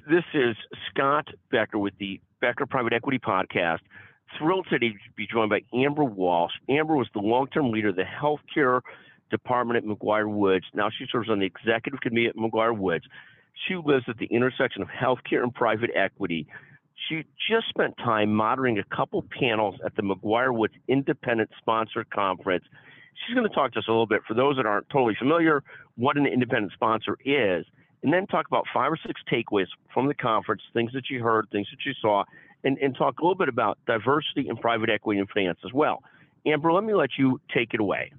This is Scott Becker with the Becker Private Equity Podcast. Thrilled today to be joined by Amber Walsh. Amber was the long-term leader of the healthcare department at McGuire-Woods. Now she serves on the executive committee at McGuire-Woods. She lives at the intersection of healthcare and private equity. She just spent time moderating a couple panels at the McGuire-Woods Independent Sponsor Conference. She's going to talk to us a little bit, for those that aren't totally familiar, what an independent sponsor is, and then talk about 5 or 6 takeaways from the conference, things that you heard, things that you saw, and talk a little bit about diversity in private equity and finance as well. Amber, let me let you take it away.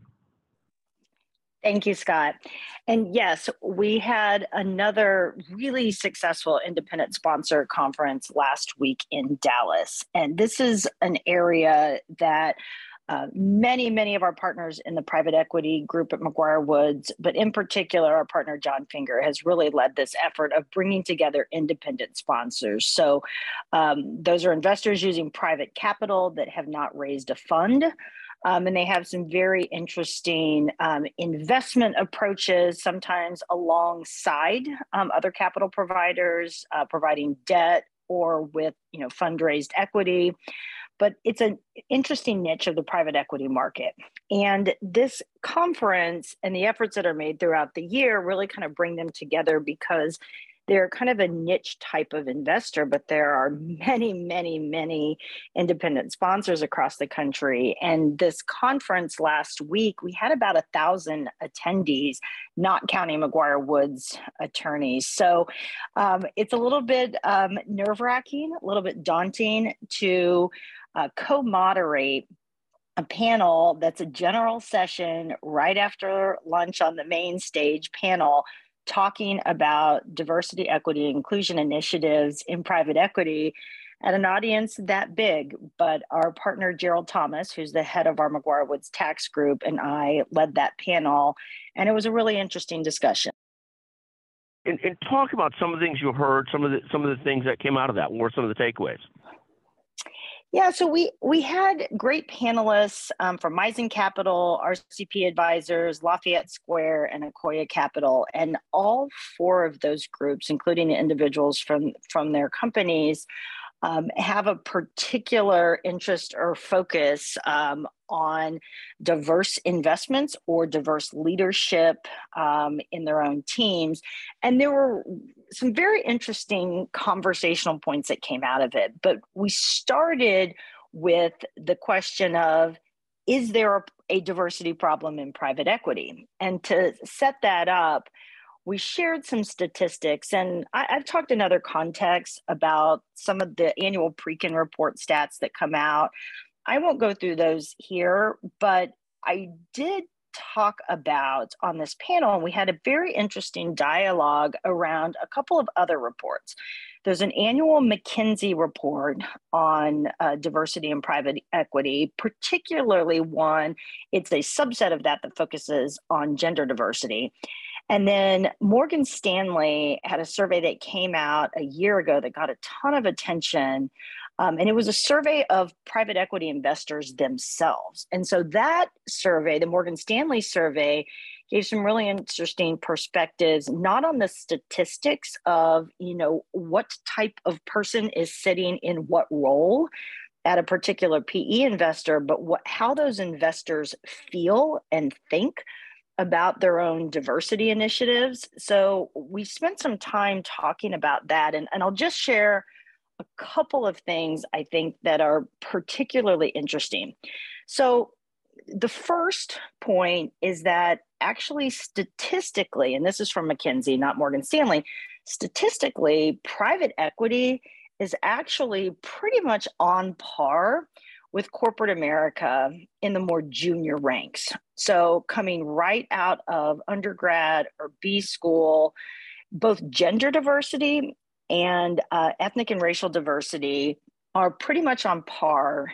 Thank you, Scott. And yes, we had another really successful independent sponsor conference last week in Dallas. And this is an area that many of our partners in the private equity group at McGuire-Woods, but in particular, our partner John Finger has really led this effort of bringing together independent sponsors. So those are investors using private capital that have not raised a fund. And they have some very interesting investment approaches, sometimes alongside other capital providers, providing debt or with fundraised equity. But it's an interesting niche of the private equity market. And this conference and the efforts that are made throughout the year really kind of bring them together because they're kind of a niche type of investor, but there are many independent sponsors across the country. And this conference last week, we had about 1,000 attendees, not counting McGuire-Woods attorneys. So it's a little bit nerve-wracking, a little bit daunting to co-moderate a panel that's a general session right after lunch on the main stage panel, talking about diversity, equity, inclusion initiatives in private equity at an audience that big. But our partner, Gerald Thomas, who's the head of our McGuire-Woods tax group, and I led that panel. And it was a really interesting discussion. And talk about some of the things you heard, some of the things that came out of that. What were some of the takeaways? Yeah, so we had great panelists from Misen Capital, RCP Advisors, Lafayette Square, and Akoya Capital. And all 4 of those groups, including the individuals from their companies, have a particular interest or focus on diverse investments or diverse leadership in their own teams. And there were some very interesting conversational points that came out of it. But we started with the question of, is there a diversity problem in private equity? And to set that up, we shared some statistics, and I've talked in other contexts about some of the annual Preqin report stats that come out. I won't go through those here, but I did talk about on this panel, and we had a very interesting dialogue around a couple of other reports. There's an annual McKinsey report on diversity in private equity, particularly one, it's a subset of that focuses on gender diversity. And then Morgan Stanley had a survey that came out a year ago that got a ton of attention. And it was a survey of private equity investors themselves. And so that survey, the Morgan Stanley survey, gave some really interesting perspectives, not on the statistics of, what type of person is sitting in what role at a particular PE investor, but how those investors feel and think about their own diversity initiatives. So we spent some time talking about that. And I'll just share a couple of things I think that are particularly interesting. So the first point is that actually statistically, and this is from McKinsey, not Morgan Stanley, statistically, private equity is actually pretty much on par with corporate America in the more junior ranks. So coming right out of undergrad or B school, both gender diversity and ethnic and racial diversity are pretty much on par.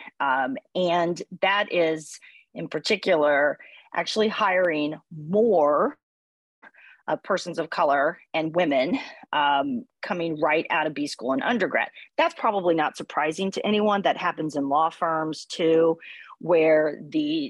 And that is, in particular, actually hiring more persons of color and women coming right out of B school and undergrad. That's probably not surprising to anyone. That happens in law firms too, where the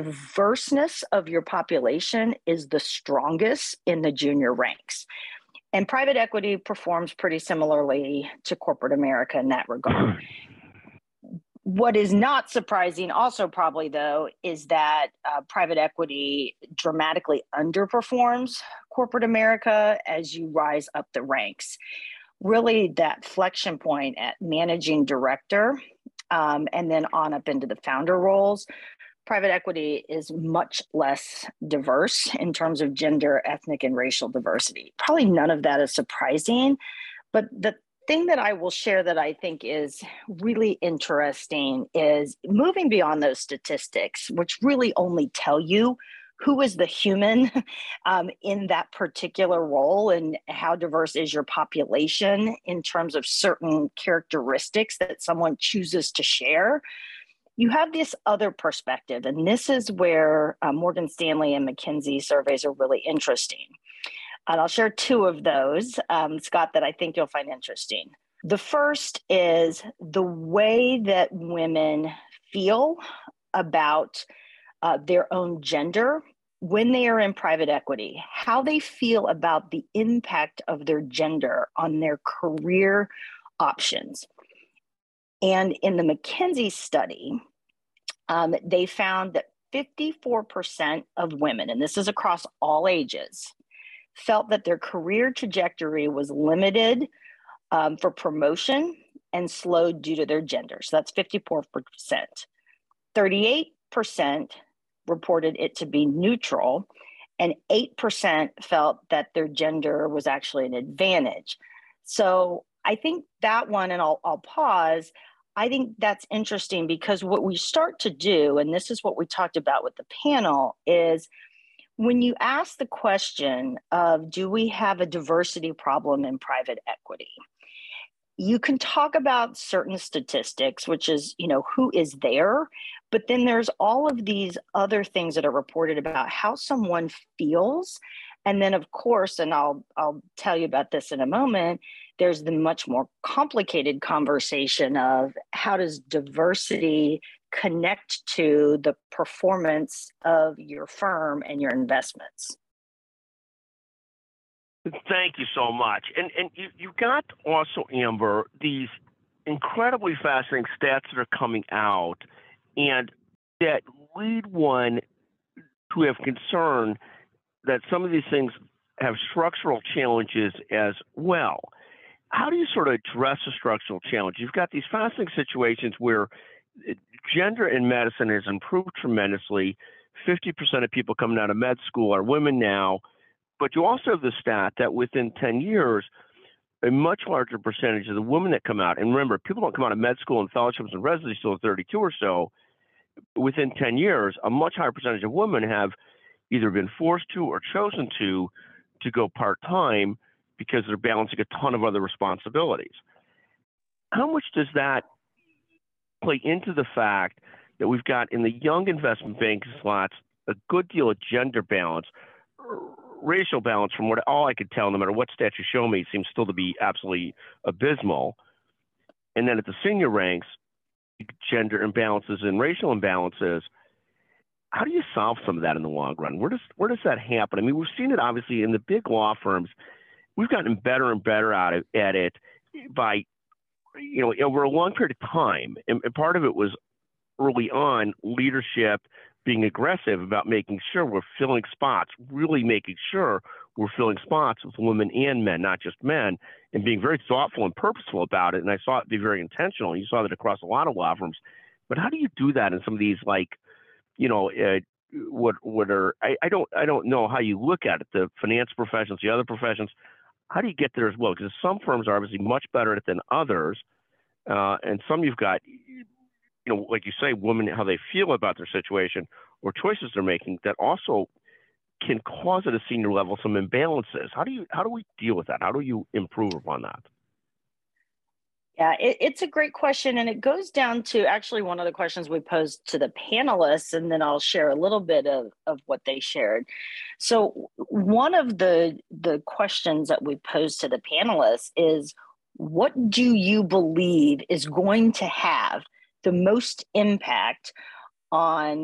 diverseness of your population is the strongest in the junior ranks. And private equity performs pretty similarly to corporate America in that regard. What is not surprising also probably though, is that private equity dramatically underperforms corporate America as you rise up the ranks. Really that flexion point at managing director and then on up into the founder roles, private equity is much less diverse in terms of gender, ethnic, and racial diversity. Probably none of that is surprising, but the thing that I will share that I think is really interesting is moving beyond those statistics, which really only tell you who is the human in that particular role and how diverse is your population in terms of certain characteristics that someone chooses to share. You have this other perspective, and this is where Morgan Stanley and McKinsey surveys are really interesting. And I'll share two of those, Scott, that I think you'll find interesting. The first is the way that women feel about their own gender when they are in private equity, how they feel about the impact of their gender on their career options. And in the McKinsey study, they found that 54% of women, and this is across all ages, felt that their career trajectory was limited for promotion and slowed due to their gender. So that's 54%. 38% reported it to be neutral, and 8% felt that their gender was actually an advantage. So I think that one, and I'll pause, I think that's interesting because what we start to do, and this is what we talked about with the panel, is when you ask the question of, do we have a diversity problem in private equity? You can talk about certain statistics, which is, who is there, but then there's all of these other things that are reported about how someone feels. And then of course, and I'll tell you about this in a moment, there's the much more complicated conversation of how does diversity connect to the performance of your firm and your investments. Thank you so much. And you got also, Amber, these incredibly fascinating stats that are coming out and that lead one to have concern that some of these things have structural challenges as well. How do you sort of address a structural challenge? You've got these fascinating situations where gender in medicine has improved tremendously. 50% of people coming out of med school are women now. But you also have the stat that within 10 years, a much larger percentage of the women that come out, and remember, people don't come out of med school and fellowships and residency till 32 or so. Within 10 years, a much higher percentage of women have either been forced to or chosen to go part-time because they're balancing a ton of other responsibilities. How much does that play into the fact that we've got in the young investment banking slots a good deal of gender balance, racial balance, from what all I could tell, no matter what stats you show me, seems still to be absolutely abysmal. And then at the senior ranks, gender imbalances and racial imbalances. How do you solve some of that in the long run? Where does that happen? I mean, we've seen it obviously in the big law firms. We've gotten better and better at it by, over a long period of time. And part of it was early on leadership being aggressive about making sure we're filling spots, really making sure we're filling spots with women and men, not just men, and being very thoughtful and purposeful about it. And I saw it be very intentional. You saw that across a lot of law firms. But how do you do that in some of these, like, what are, I don't know how you look at it, the finance professions, the other professions. How do you get there as well? Because some firms are obviously much better at it than others. And some you've got, like you say, women, how they feel about their situation or choices they're making that also can cause at a senior level some imbalances. How do we deal with that? How do you improve upon that? Yeah, it's a great question. And it goes down to actually one of the questions we posed to the panelists, and then I'll share a little bit of what they shared. So one of the questions that we posed to the panelists is, what do you believe is going to have the most impact on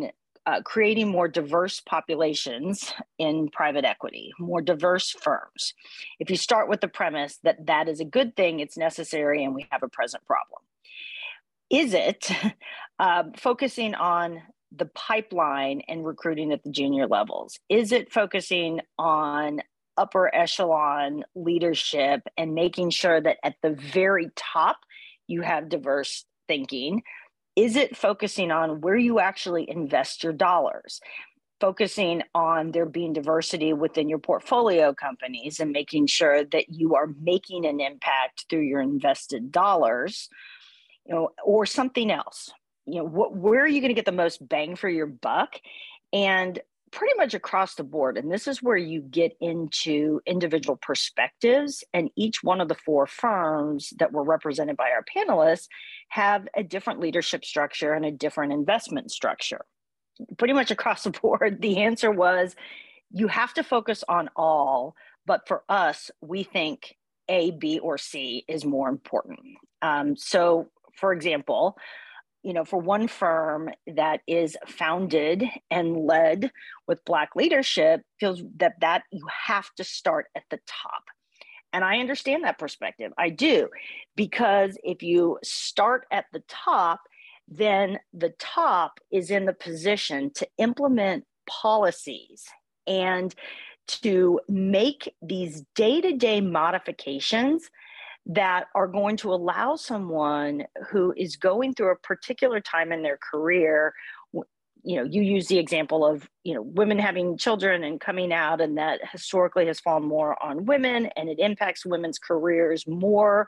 creating more diverse populations in private equity, more diverse firms. If you start with the premise that that is a good thing, it's necessary, and we have a present problem. Is it focusing on the pipeline and recruiting at the junior levels? Is it focusing on upper echelon leadership and making sure that at the very top you have diverse thinking? Is it focusing on where you actually invest your dollars? Focusing on there being diversity within your portfolio companies and making sure that you are making an impact through your invested dollars, or something else. Where are you going to get the most bang for your buck? And pretty much across the board. And this is where you get into individual perspectives. And each one of the four firms that were represented by our panelists have a different leadership structure and a different investment structure. Pretty much across the board, the answer was you have to focus on all. But for us, we think A, B, or C is more important. So, for example, for one firm that is founded and led with Black leadership, feels that you have to start at the top. And I understand that perspective. I do, because if you start at the top, then the top is in the position to implement policies and to make these day-to-day modifications that are going to allow someone who is going through a particular time in their career. You use the example of, women having children and coming out, and that historically has fallen more on women and it impacts women's careers more.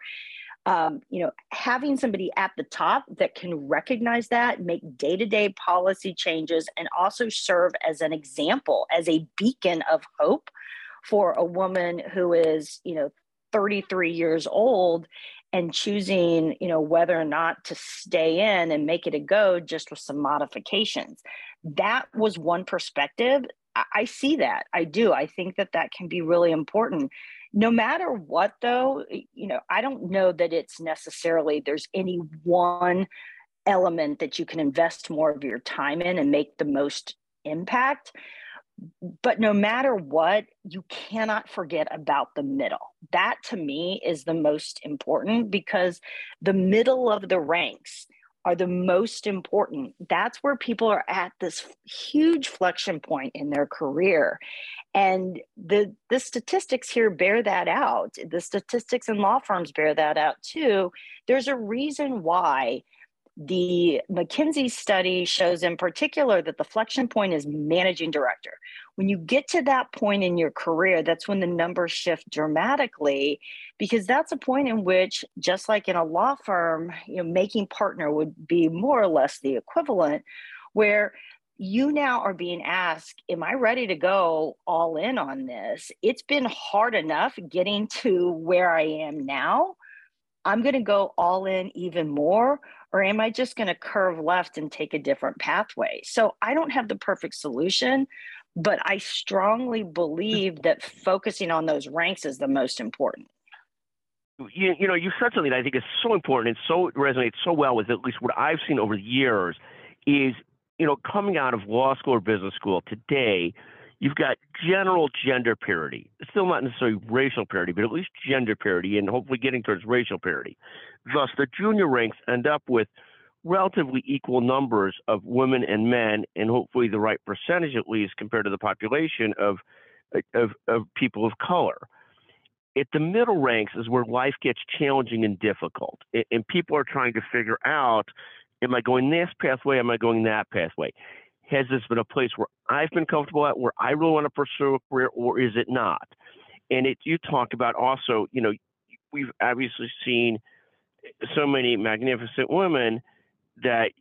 Having somebody at the top that can recognize that, make day-to-day policy changes, and also serve as an example, as a beacon of hope for a woman who is, 33 years old and choosing, whether or not to stay in and make it a go just with some modifications. That was one perspective. I see that. I do. I think that can be really important. No matter what, though, I don't know that it's necessarily there's any one element that you can invest more of your time in and make the most impact. But no matter what, you cannot forget about the middle. That, to me, is the most important, because the middle of the ranks are the most important. That's where people are at this huge flexion point in their career. And the statistics here bear that out. The statistics in law firms bear that out too. There's a reason why the McKinsey study shows in particular that the flexion point is managing director. When you get to that point in your career, that's when the numbers shift dramatically, because that's a point in which, just like in a law firm, making partner would be more or less the equivalent, where you now are being asked, am I ready to go all in on this? It's been hard enough getting to where I am now. I'm going to go all in even more, or am I just going to curve left and take a different pathway? So I don't have the perfect solution, but I strongly believe that focusing on those ranks is the most important. You said something that I think is so important and so resonates so well with at least what I've seen over the years is, coming out of law school or business school today, you've got general gender parity. Still not necessarily racial parity, but at least gender parity, and hopefully getting towards racial parity. Thus, the junior ranks end up with relatively equal numbers of women and men, and hopefully the right percentage, at least, compared to the population of people of color. At the middle ranks is where life gets challenging and difficult, and people are trying to figure out, am I going this pathway? Am I going that pathway? Has this been a place where I've been comfortable at, where I really want to pursue a career, or is it not? And you talk about also, we've obviously seen so many magnificent women that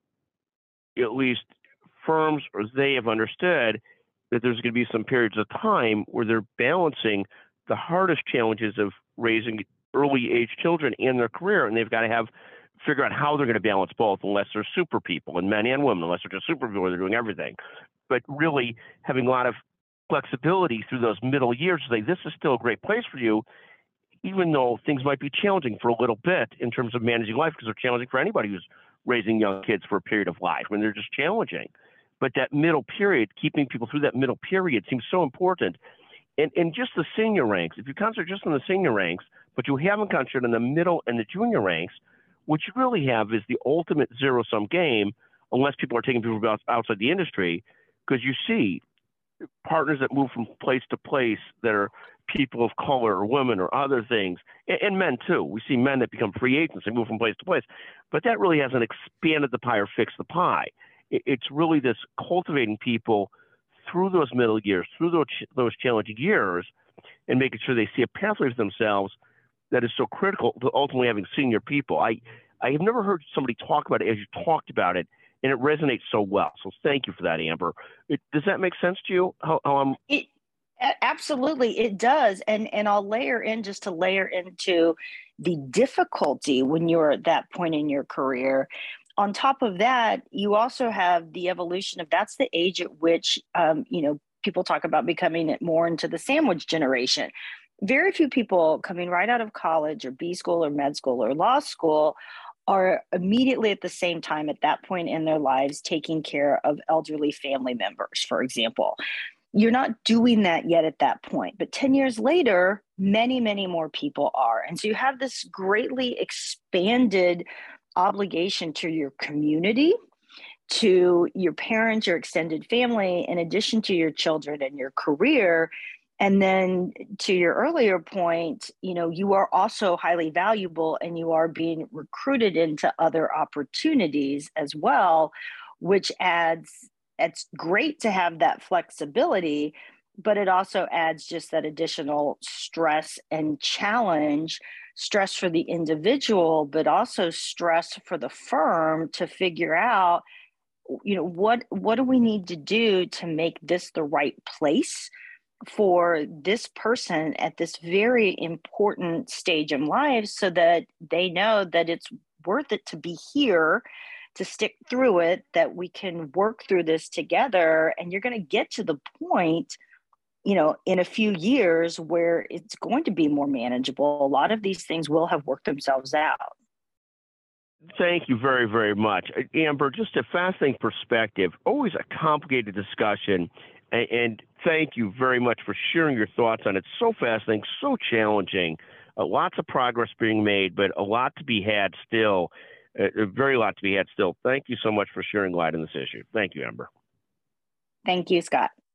at least firms or they have understood that there's going to be some periods of time where they're balancing the hardest challenges of raising early age children in their career, and they've got to figure out how they're going to balance both, unless they're super people, and men and women, unless they're just super people, they're doing everything. But really having a lot of flexibility through those middle years to say, this is still a great place for you, even though things might be challenging for a little bit in terms of managing life, because they're challenging for anybody who's raising young kids for a period of life when they're just challenging. But that middle period, keeping people through that middle period seems so important. And just the senior ranks, if you concentrate just on the senior ranks, but you haven't concentrated on the middle and the junior ranks, what you really have is the ultimate zero-sum game, unless people are taking people outside the industry, because you see partners that move from place to place that are people of color or women or other things, and men too. We see men that become free agents and move from place to place, but that really hasn't expanded the pie or fixed the pie. It's really this cultivating people through those middle years, through those challenging years, and making sure they see a pathway for themselves that is so critical to ultimately having senior people. I have never heard somebody talk about it as you talked about it, and it resonates so well. So thank you for that, Amber. Does that make sense to you? Absolutely, it does. And I'll layer into the difficulty when you're at that point in your career. On top of that, you also have the evolution of that's the age at which, people talk about becoming more into the sandwich generation. Very few people coming right out of college or B school or med school or law school are immediately at the same time at that point in their lives taking care of elderly family members, for example. You're not doing that yet at that point. But 10 years later, many, many more people are. And so you have this greatly expanded obligation to your community, to your parents, your extended family, in addition to your children and your career. And then to your earlier point, you are also highly valuable and you are being recruited into other opportunities as well, which it's great to have that flexibility, but it also adds just that additional stress and challenge, stress for the individual, but also stress for the firm to figure out, what do we need to do to make this the right place for this person at this very important stage in life, so that they know that it's worth it to be here, to stick through it, that we can work through this together. And you're going to get to the point, in a few years where it's going to be more manageable. A lot of these things will have worked themselves out. Thank you very, very much. Amber, just a fascinating perspective, always a complicated discussion. And thank you very much for sharing your thoughts on it. So fascinating, so challenging, lots of progress being made, but a lot to be had still, a very lot to be had still. Thank you so much for sharing light on this issue. Thank you, Amber. Thank you, Scott.